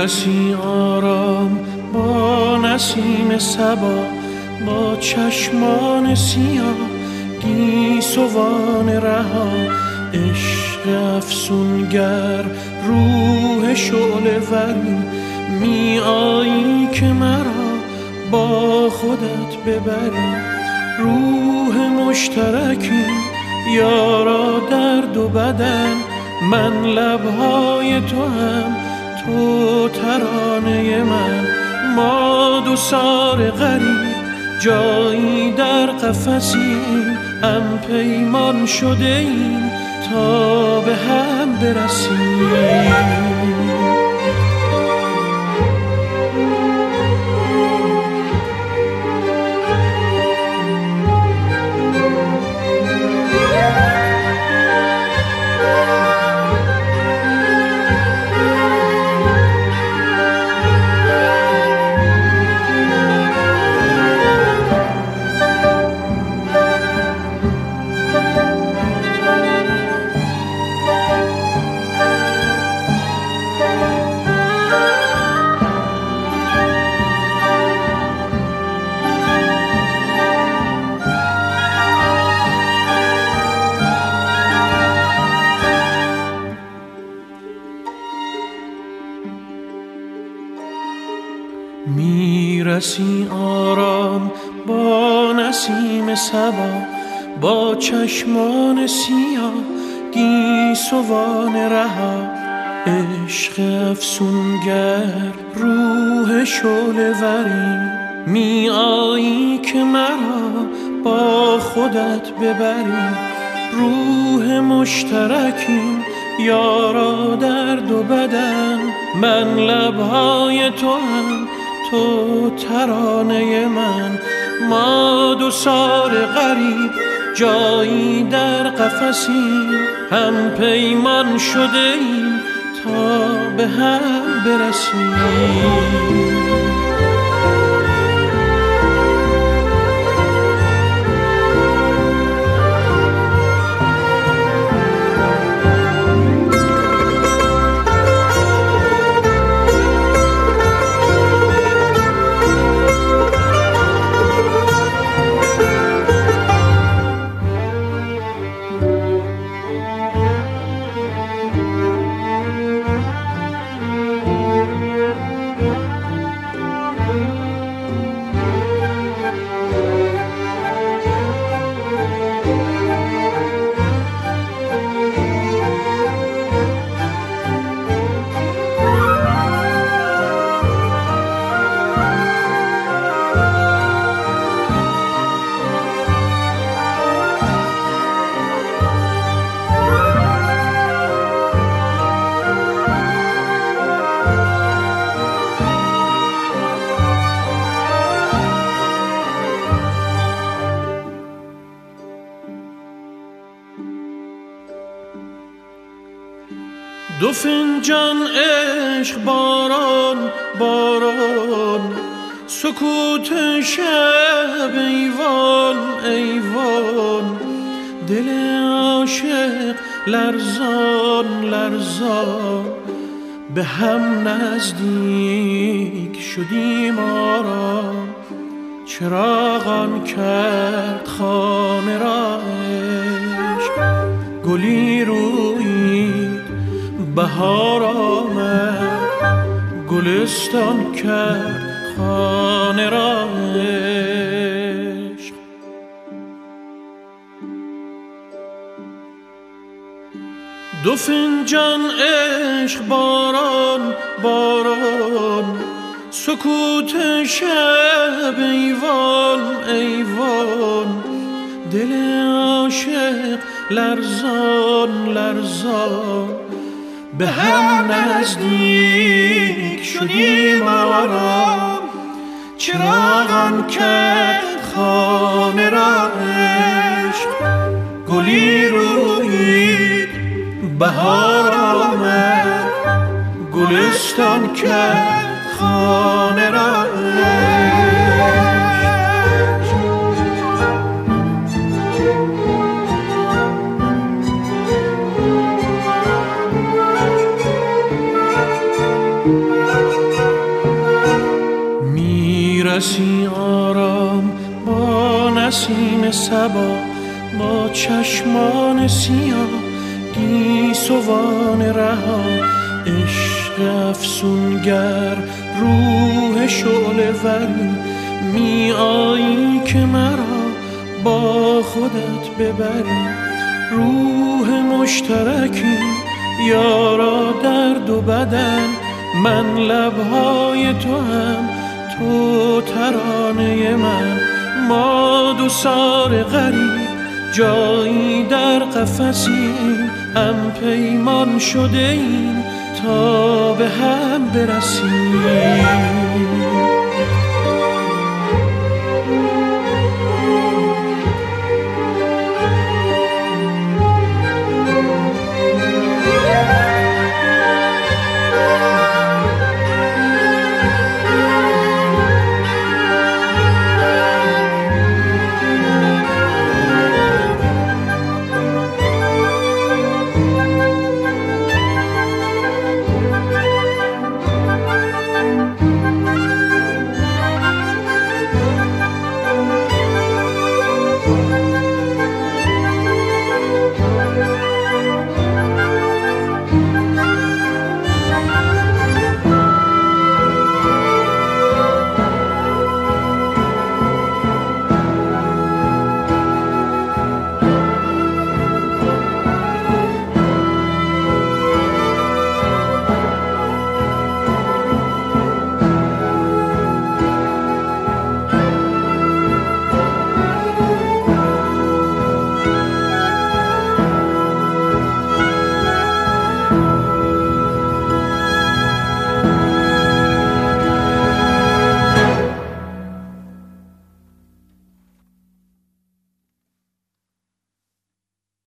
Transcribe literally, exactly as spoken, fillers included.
میرسی آرام با نسیم صبا، با چشمان سیاه گیسوان رها. عشق افسونگر روح شعله وری، می آیی که مرا با خودت ببری. روح مشترکی یارا درد و بدن، من لبهای تو هم تو ترانه من. ما دو سار غریب جایی در قفسیم، هم پیمان شده ایم تا به هم برسیم. میرسی آرام با نسیم صبا، با چشمان سیاه گیسوان رها. عشق افسونگر روح شعله وری، می آیی که مرا با خودت ببری. روح مشترکیم یارا درد و بدن، من لبهای تو هم تو ترانه من. ما دو سار غریب جایی در قفسیم، هم پیمان شده ایم تا به هم برسیم. دو فنجان عشق باران باران، سکوت شب ایوان ایوان. دل عاشق لرزان لرزان، به هم نزدیک شدیم آرام. چراغان کرد خانه را عشق، گلی رویید بهار آمد. گلستان کرد خانه را عشق. دو فنجان عشق باران باران، سکوت شب ایوان ایوان. دل عاشق لرزان لرزان، به هم نزدیک شدیم آرام. چراغان کرد خانه را عشق، گلی رویید بهار آمد. گلستان کرد خانه را عشق. Thank you. کسی آرام با نسیم صبا، با چشمان سیاه گیسوان رها، عشق افسونگر روح شعله وری، می آیی که مرا با خودت ببری. روح مشترکی یارا درد و بدن، من لبهای تو هم تو ترانه من. ما دو سار غریب جایی در قفسیم، هم پیمان شده ایم تا به هم برسیم.